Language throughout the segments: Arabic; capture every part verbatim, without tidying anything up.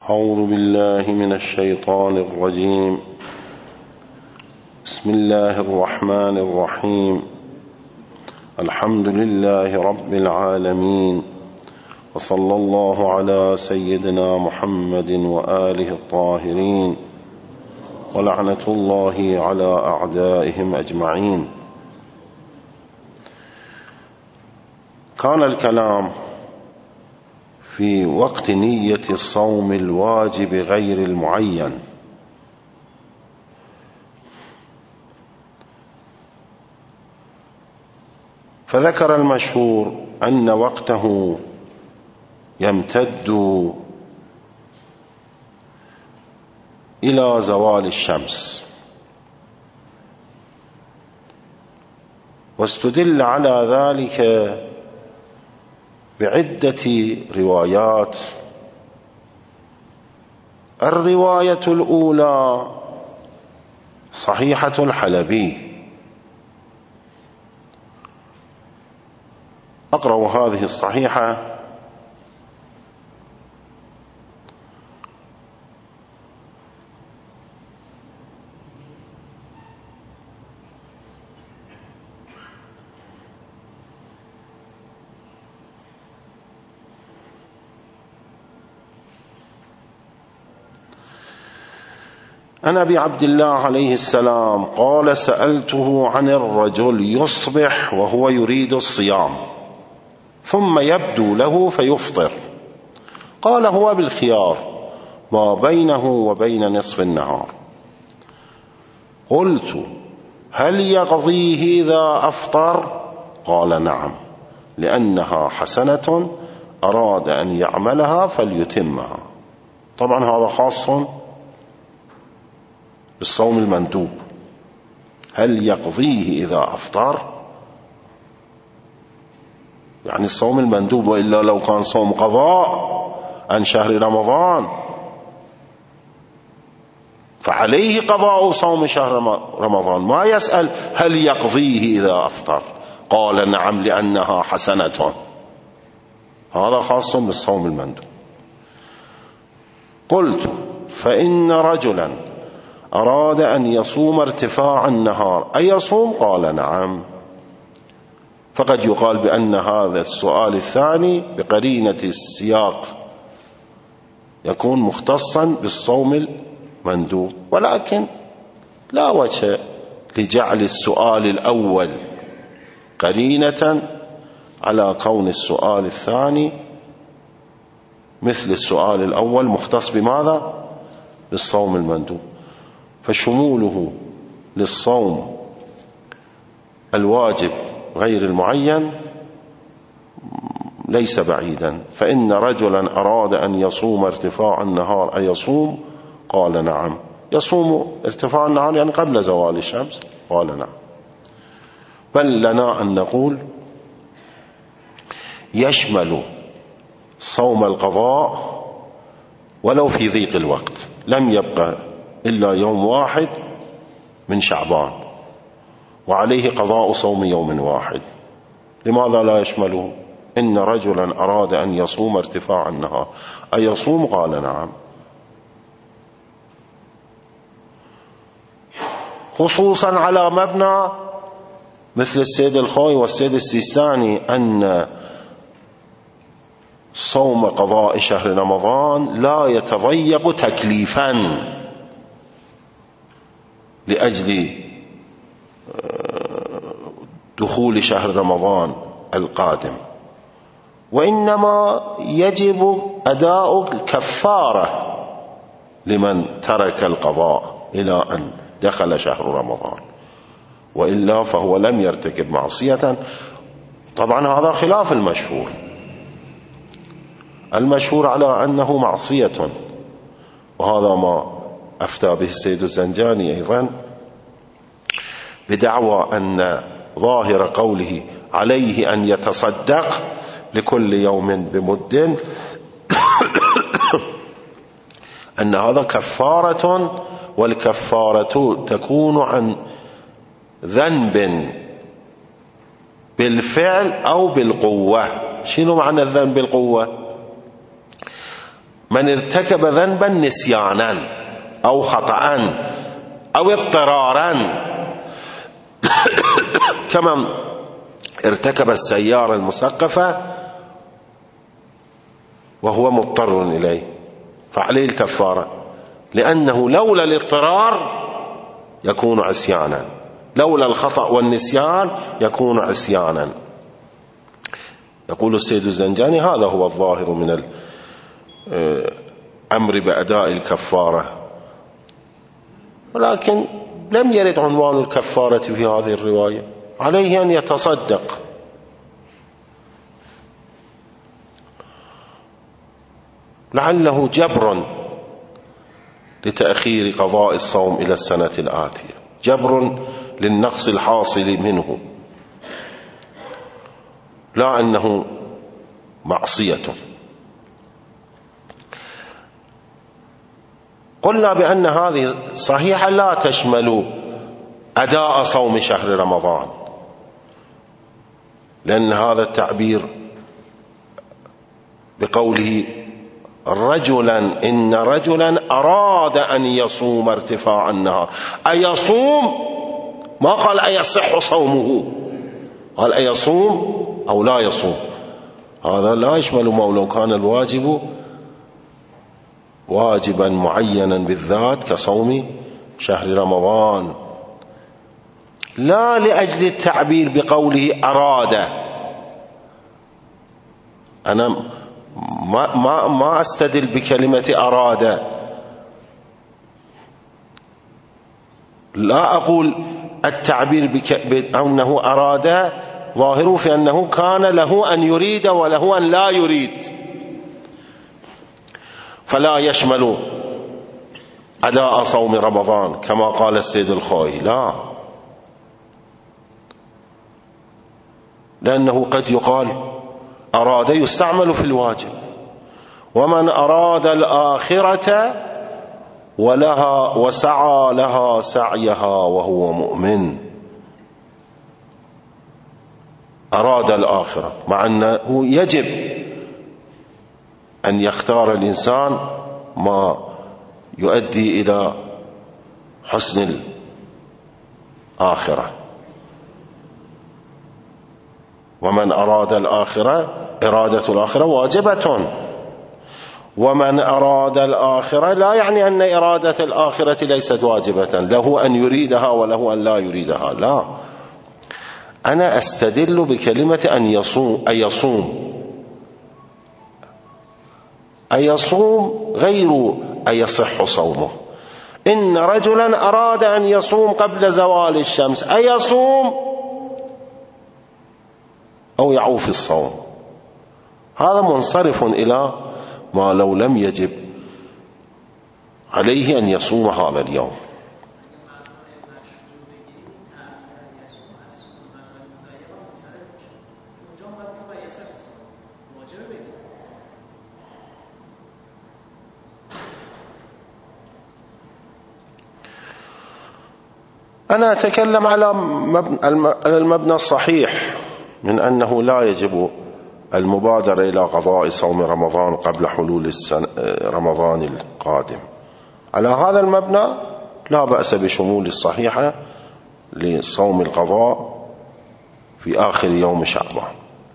أعوذ بالله من الشيطان الرجيم. بسم الله الرحمن الرحيم. الحمد لله رب العالمين، وصلى الله على سيدنا محمد وآله الطاهرين، ولعنة الله على أعدائهم أجمعين. كان الكلام في وقت نية الصوم الواجب غير المعين، فذكر المشهور أن وقته يمتد إلى زوال الشمس، واستدل على ذلك بعدة روايات. الرواية الأولى صحيحة الحلبي، أقرأ هذه الصحيحة: عن أبي عبد الله عليه السلام قال: سألته عن الرجل يصبح وهو يريد الصيام ثم يبدو له فيفطر، قال: هو بالخيار ما بينه وبين نصف النهار. قلت: هل يقضيه إذا أفطر؟ قال: نعم، لأنها حسنة أراد أن يعملها فليتمها. طبعا هذا خاص بالصوم المندوب. هل يقضيه إذا أفطر؟ يعني الصوم المندوب، وإلا لو كان صوم قضاء عن شهر رمضان فعليه قضاء صوم شهر رمضان، ما يسأل هل يقضيه إذا أفطر. قال: نعم، لأنها حسنة. هذا خاص بالصوم المندوب. قلت: فإن رجلا أراد أن يصوم ارتفاع النهار أيصوم؟ قال: نعم. فقد يقال بأن هذا السؤال الثاني بقرينة السياق يكون مختصا بالصوم المندوب، ولكن لا وجه لجعل السؤال الأول قرينة على كون السؤال الثاني مثل السؤال الأول مختص بماذا؟ بالصوم المندوب. فشموله للصوم الواجب غير المعين ليس بعيدا. فإن رجلا أراد أن يصوم ارتفاع النهار أيصوم؟ قال: نعم. يصوم ارتفاع النهار يعني قبل زوال الشمس؟ قال: نعم. بل لنا أن نقول يشمل صوم القضاء ولو في ضيق الوقت، لم يبقى إلا يوم واحد من شعبان وعليه قضاء صوم يوم واحد. لماذا لا يشمله؟ إن رجلا أراد أن يصوم ارتفاع النهار أيصوم؟ قال: نعم. خصوصا على مبنى مثل السيد الخوي والسيد السيستاني أن صوم قضاء شهر رمضان لا يتضيق تكليفا لأجل دخول شهر رمضان القادم، وإنما يجب أداء الكفارة لمن ترك القضاء إلى أن دخل شهر رمضان، وإلا فهو لم يرتكب معصية. طبعا هذا خلاف المشهور. المشهور على أنه معصية، وهذا ما أفتى به السيد الزنجاني أيضا بدعوى أن ظاهر قوله عليه أن يتصدق لكل يوم بمد أن هذا كفارة، والكفارة تكون عن ذنب بالفعل أو بالقوة. شنو معنى الذنب بالقوة؟ من ارتكب ذنبا نسيانا أو خطأ أو اضطرارا كمن ارتكب السيارة المسقفة وهو مضطر إليه فعليه الكفارة، لأنه لولا الاضطرار يكون عصيانا، لولا الخطأ والنسيان يكون عصيانا. يقول السيد الزنجاني هذا هو الظاهر من الأمر بأداء الكفارة، ولكن لم يرد عنوان الكفارة في هذه الرواية، عليه أن يتصدق. لعله جبر لتأخير قضاء الصوم إلى السنة الآتية، جبر للنقص الحاصل منه، لا أنه معصية. قلنا بأن هذه صحيحة لا تشمل أداء صوم شهر رمضان، لأن هذا التعبير بقوله رجلا إن رجلا أراد أن يصوم ارتفاع النهار، أيصوم؟ ما قال أيصح صومه، قال أيصوم أو لا يصوم. هذا لا يشمل ما لو كان الواجب واجبا معينا بالذات كصوم شهر رمضان، لا لأجل التعبير بقوله أراد. أنا ما, ما, ما أستدل بكلمة أراد، لا أقول التعبير بأنه أراد ظاهره في أنه كان له أن يريد وله أن لا يريد، فلا يشمل أداء صوم رمضان كما قال السيد الخوئي، لا، لأنه قد يقال أراد يستعمل في الواجب، ومن أراد الآخرة ولها وسعى لها سعيها وهو مؤمن، أراد الآخرة، مع أنه يجب أن يختار الإنسان ما يؤدي إلى حسن الآخرة. ومن أراد الآخرة، إرادة الآخرة واجبة، ومن أراد الآخرة لا يعني أن إرادة الآخرة ليست واجبة، له أن يريدها وله أن لا يريدها، لا، أنا أستدل بكلمة أن يصوم، أيصوم أيصوم غير أيصح صومه. إن رجلا أراد أن يصوم قبل زوال الشمس، أيصوم أو يعوف الصوم، هذا منصرف إلى ما لو لم يجب عليه أن يصوم هذا اليوم. أنا أتكلم على المبنى الصحيح من أنه لا يجب المبادرة إلى قضاء صوم رمضان قبل حلول السنة رمضان القادم. على هذا المبنى لا بأس بشمول الصحيحة لصوم القضاء في آخر يوم شعبان.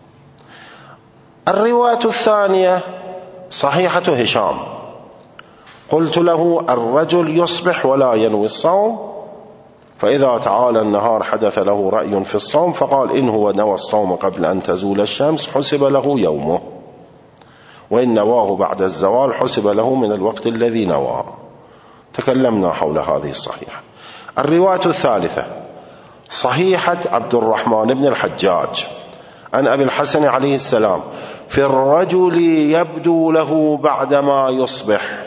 الرواية الثانية صحيحة هشام، قلت له الرجل يصبح ولا ينوي الصوم، فإذا تعالى النهار حدث له رأي في الصوم فقال إن هو نوى الصوم قبل أن تزول الشمس حسب له يومه، وإن نواه بعد الزوال حسب له من الوقت الذي نوى. تكلمنا حول هذه الصحيحة. الرواية الثالثة صحيحة عبد الرحمن بن الحجاج عن أبي الحسن عليه السلام في الرجل يبدو له بعدما يصبح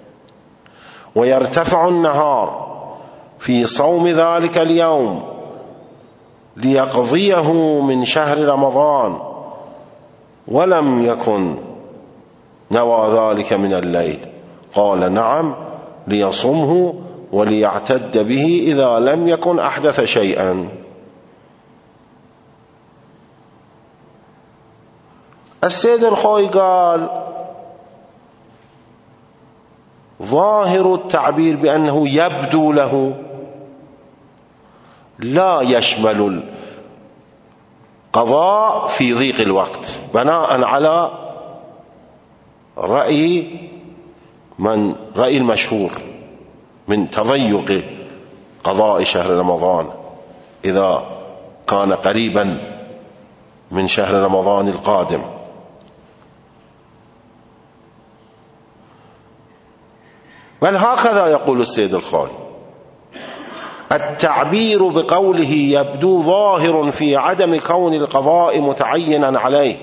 ويرتفع النهار في صوم ذلك اليوم ليقضيه من شهر رمضان ولم يكن نوى ذلك من الليل، قال نعم ليصمه وليعتد به إذا لم يكن أحدث شيئا. السيد الخوئي قال ظاهر التعبير بأنه يبدو له لا يشمل القضاء في ضيق الوقت، بناء على رأي من رأي المشهور من تضيق قضاء شهر رمضان إذا كان قريبا من شهر رمضان القادم. بل هكذا يقول السيد الخوئي: التعبير بقوله يبدو ظاهر في عدم كون القضاء متعينا عليه،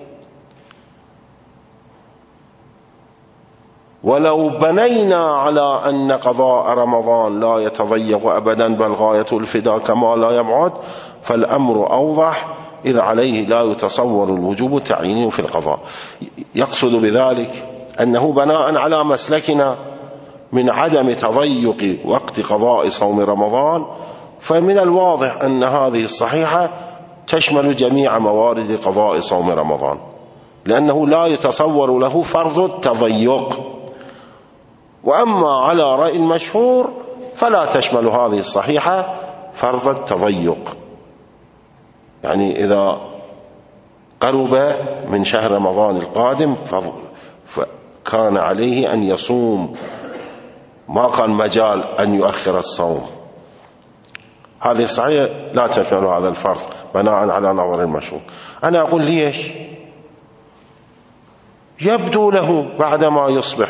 ولو بنينا على أن قضاء رمضان لا يتضيق أبدا بل غاية الفداء كما لا يبعد، فالأمر أوضح، إذ عليه لا يتصور الوجوب تعيينه في القضاء. يقصد بذلك أنه بناء على مسلكنا من عدم تضيق وقت قضاء صوم رمضان، فمن الواضح أن هذه الصحيحة تشمل جميع موارد قضاء صوم رمضان، لأنه لا يتصور له فرض التضيق. وأما على رأي المشهور فلا تشمل هذه الصحيحة فرض التضيق، يعني إذا قرب من شهر رمضان القادم فكان عليه أن يصوم، ما كان مجال أن يؤخر الصوم. هذه الصحيحة لا تشمل هذا الفرض بناء على نظر المشهور. أنا أقول ليش؟ يبدو له بعدما يصبح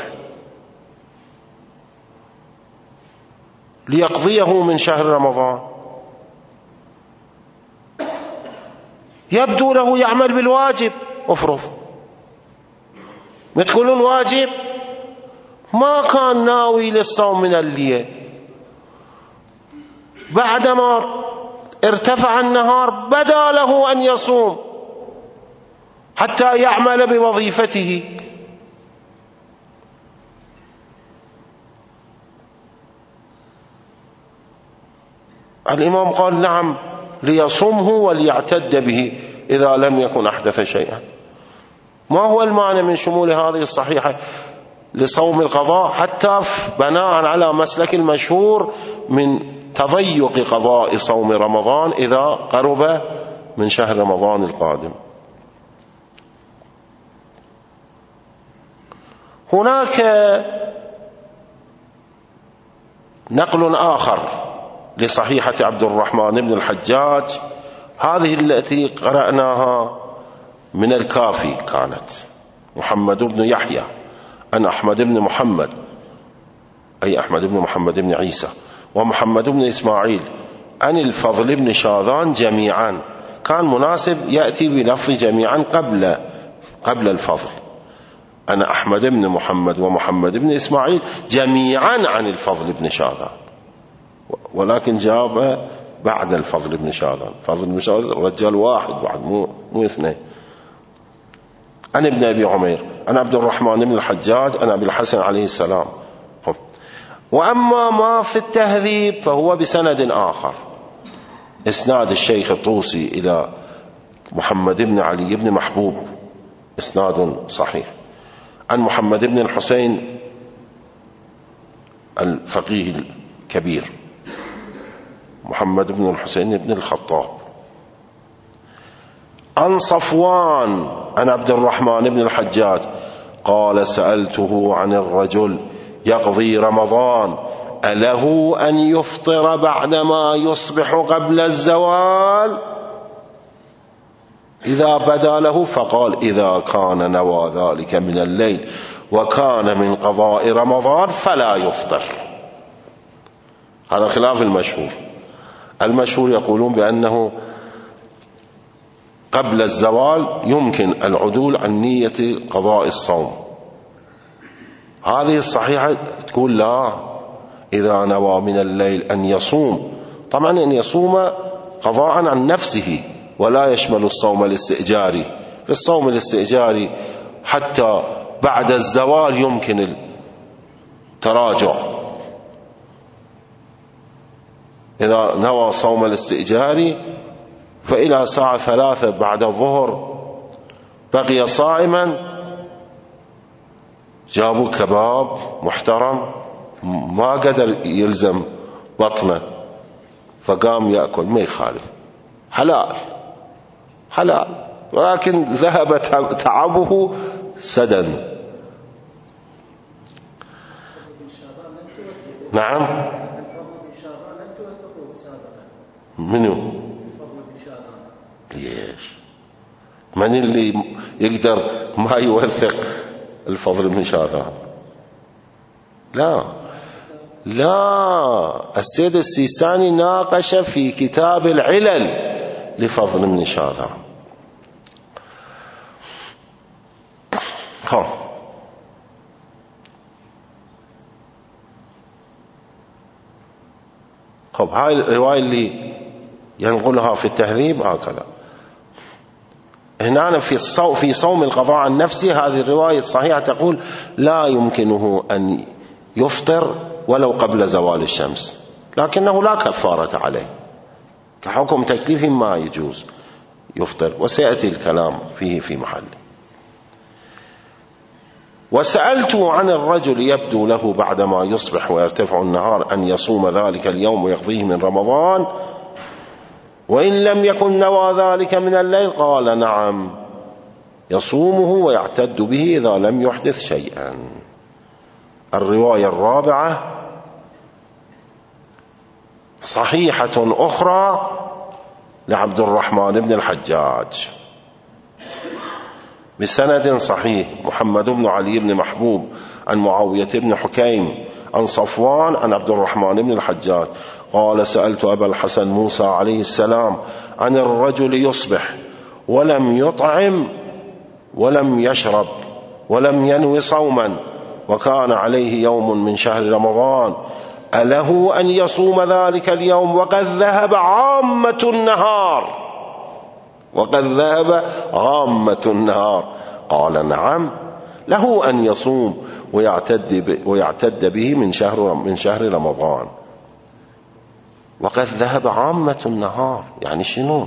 ليقضيه من شهر رمضان، يبدو له يعمل بالواجب. افرض تقولون واجب، ما كان ناوي للصوم من الليل، بعدما ارتفع النهار بدا له أن يصوم حتى يعمل بوظيفته. الإمام قال نعم ليصومه وليعتد به إذا لم يكن أحدث شيئا. ما هو المعنى من شمول هذه الصحيحة لصوم القضاء حتى بناء على مسلك المشهور من تضيق قضاء صوم رمضان إذا قرب من شهر رمضان القادم؟ هناك نقل آخر لصحيحة عبد الرحمن بن الحجاج، هذه التي قرأناها من الكافي، كانت محمد بن يحيى عن أحمد بن محمد، أي أحمد بن محمد بن عيسى، ومحمد بن إسماعيل عن الفضل بن شاذان جميعا. كان مناسب يأتي بلفظ جميعا قبل قبل الفضل. أنا أحمد بن محمد ومحمد بن إسماعيل جميعا عن الفضل بن شاذان، ولكن جاب بعد الفضل بن شاذان. فضل بن شاذان رجال واحد بعد، مو مو اثنين. عن ابن أبي عمير عن عبد الرحمن بن الحجاج عن أبي الحسن عليه السلام. وأما ما في التهذيب فهو بسند آخر، إسناد الشيخ الطوسي إلى محمد بن علي بن محبوب، إسناد صحيح، عن محمد بن الحسين الفقيه الكبير، محمد بن الحسين بن الخطاب، عن صفوان عن عبد الرحمن بن الحجاج قال سألته عن الرجل يقضي رمضان أله أن يفطر بعدما يصبح قبل الزوال إذا بدا له؟ فقال إذا كان نوى ذلك من الليل وكان من قضاء رمضان فلا يفطر. هذا خلاف المشهور. المشهور يقولون بأنه قبل الزوال يمكن العدول عن نية قضاء الصوم. هذه الصحيحة تقول لا، إذا نوى من الليل أن يصوم، طبعا أن يصوم قضاء عن نفسه ولا يشمل الصوم الاستئجاري. في الصوم الاستئجاري حتى بعد الزوال يمكن التراجع. إذا نوى صوم الاستئجاري فإلى ساعة ثلاثة بعد الظهر بقي صائما، جابوا كباب محترم ما قدر يلزم بطنه فقام يأكل، ما يخالف، حلال حلال، ولكن ذهب تعبه سدى. نعم. منو؟ ليش؟ من اللي يقدر ما يوثق الفضل بن شاذان؟ لا لا، السيد السيستاني ناقش في كتاب العلل لفضل بن شاذان. ها خب هاي الرواية اللي ينقلها في التهذيب هكذا. هنا في الصوم في صوم القضاء عن نفسه، هذه الرواية الصحيحة تقول لا يمكنه أن يفطر ولو قبل زوال الشمس، لكنه لا كفارة عليه، كحكم تكليف ما يجوز يفطر، وسيأتي الكلام فيه في محله. وسألت عن الرجل يبدو له بعدما يصبح ويرتفع النهار أن يصوم ذلك اليوم ويقضيه من رمضان وإن لم يكن نوى ذلك من الليل، قال نعم يصومه ويعتد به إذا لم يحدث شيئا. الرواية الرابعة صحيحة أخرى لعبد الرحمن بن الحجاج بسند صحيح، محمد بن علي بن محبوب عن معاوية بن حكيم عن صفوان عن عبد الرحمن بن الحجاج قال سألت أبا الحسن موسى عليه السلام عن الرجل يصبح ولم يطعم ولم يشرب ولم ينوي صوما وكان عليه يوم من شهر رمضان، أله أن يصوم ذلك اليوم وقد ذهب عامة النهار وقد ذهب عامة النهار؟ قال نعم له أن يصوم ويعتد ويعتد به من شهر من شهر رمضان. وقد ذهب عامة النهار يعني شنو؟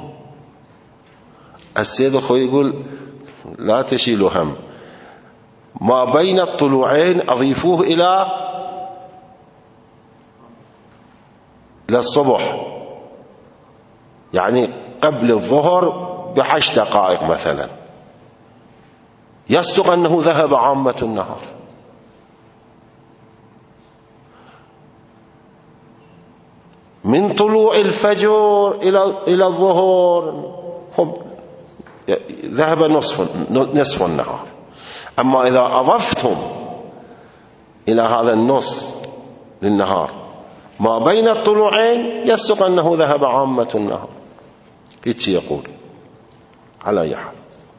السيد الخوي يقول لا تشيلوا هم، ما بين الطلوعين أضيفوه إلى للصبح، يعني قبل الظهر بعشر دقائق مثلا، يصدق أنه ذهب عامة النهار. من طلوع الفجر إلى إلى الظهر ذهب نصف نصف النهار. أما إذا أضفتم إلى هذا النص للنهار ما بين الطلوعين يصدق أنه ذهب عامة النهار. هيك يقول. على أي حال،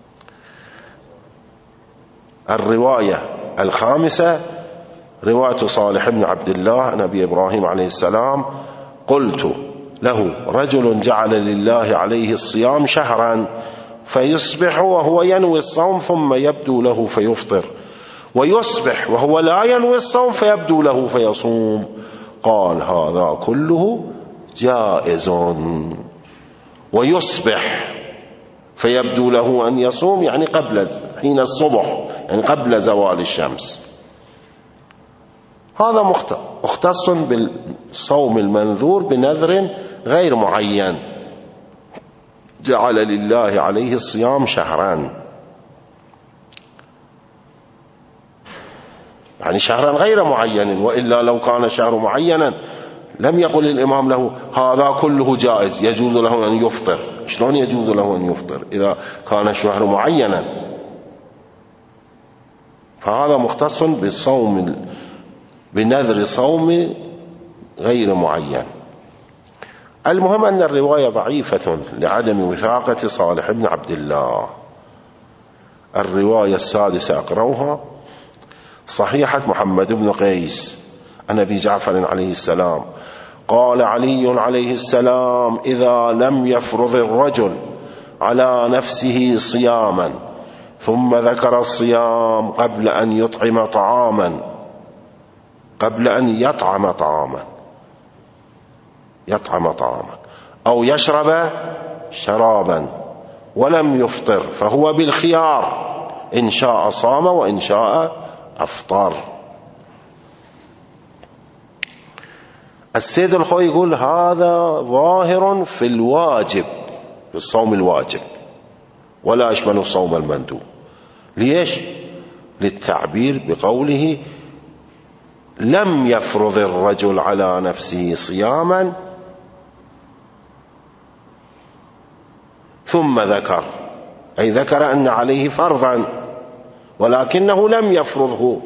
الرواية الخامسة رواية صالح بن عبد الله عن أبي إبراهيم عليه السلام قلت له رجل جعل لله عليه الصيام شهرا فيصبح وهو ينوي الصوم ثم يبدو له فيفطر، ويصبح وهو لا ينوي الصوم فيبدو له فيصوم. قال هذا كله جائز. ويصبح فيبدو له أن يصوم يعني قبل حين الصبح، يعني قبل زوال الشمس. هذا مختص بالصوم المنذور بنذر غير معين، جعل لله عليه الصيام شهران، يعني شهرا غير معين، وإلا لو كان شهر معينا لم يقل الإمام له هذا كله جائز يجوز له أن يفطر. شلون يجوز له أن يفطر إذا كان الشهر معينا؟ فهذا مختص بالصوم بنذر صوم غير معين. المهم أن الرواية ضعيفة لعدم وثاقة صالح بن عبد الله. الرواية السادسة أقرأها صحيحة محمد بن قيس عن أبي جعفر عليه السلام قال علي عليه السلام إذا لم يفرض الرجل على نفسه صياما ثم ذكر الصيام قبل أن يطعم طعاما قبل أن يطعم طعاما يطعم طعاما أو يشرب شرابا ولم يفطر فهو بالخيار إن شاء صام وإن شاء أفطر. السيد الخوي يقول هذا ظاهر في الواجب، في الصوم الواجب، ولا يشمل الصوم المندوب. ليش؟ للتعبير بقوله لم يفرض الرجل على نفسه صياما ثم ذكر، أي ذكر أن عليه فرضا ولكنه لم يفرضه،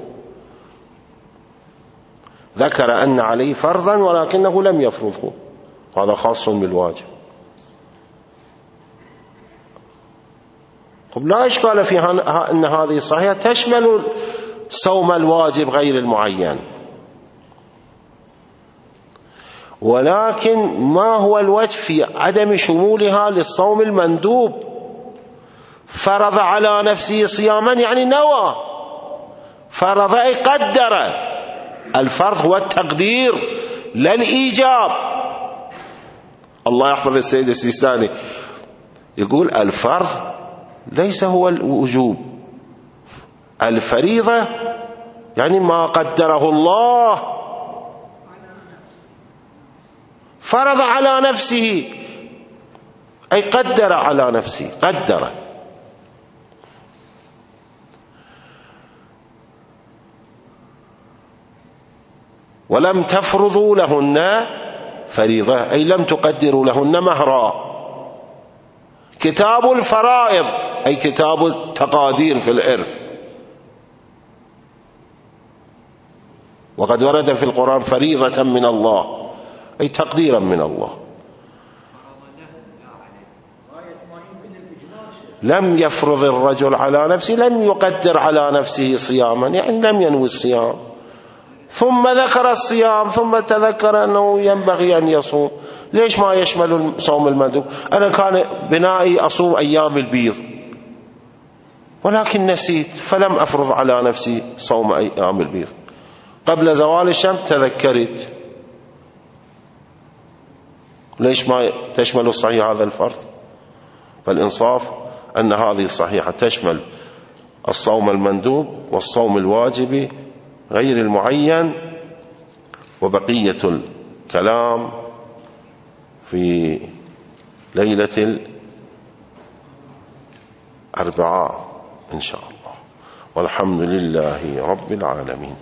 ذكر أن عليه فرضا ولكنه لم يفرضه، هذا خاص بالواجب. لا إشكال فيها أن هذه الصحيحة تشمل صوم الواجب غير المعين، ولكن ما هو الوجه في عدم شمولها للصوم المندوب؟ فرض على نفسه صياما يعني نوى، فرض أي قدر. الفرض هو التقدير لا الإيجاب. الله يحفظ السيد السيستاني يقول الفرض ليس هو الوجوب، الفريضة يعني ما قدره الله، فرض على نفسه أي قدر على نفسه، قدر. ولم تفرضوا لهن فريضة أي لم تقدروا لهن مهرا. كتاب الفرائض أي كتاب التقادير في الإرث، وقد ورد في القرآن فريضة من الله أي تقديرا من الله. لم يفرض الرجل على نفسه، لم يقدر على نفسه صياما يعني لم ينوي الصيام، ثم ذكر الصيام ثم تذكر أنه ينبغي أن يصوم. ليش ما يشمل صوم المندوب؟ أنا كان بنائي أصوم أيام البيض ولكن نسيت فلم أفرض على نفسي صوم أيام البيض، قبل زوال الشمس تذكرت، ليش ما تشمل الصحيح هذا الفرض؟ فالإنصاف أن هذه الصحيحة تشمل الصوم المندوب والصوم الواجب غير المعين، وبقية الكلام في ليلة الأربعاء إن شاء الله، والحمد لله رب العالمين.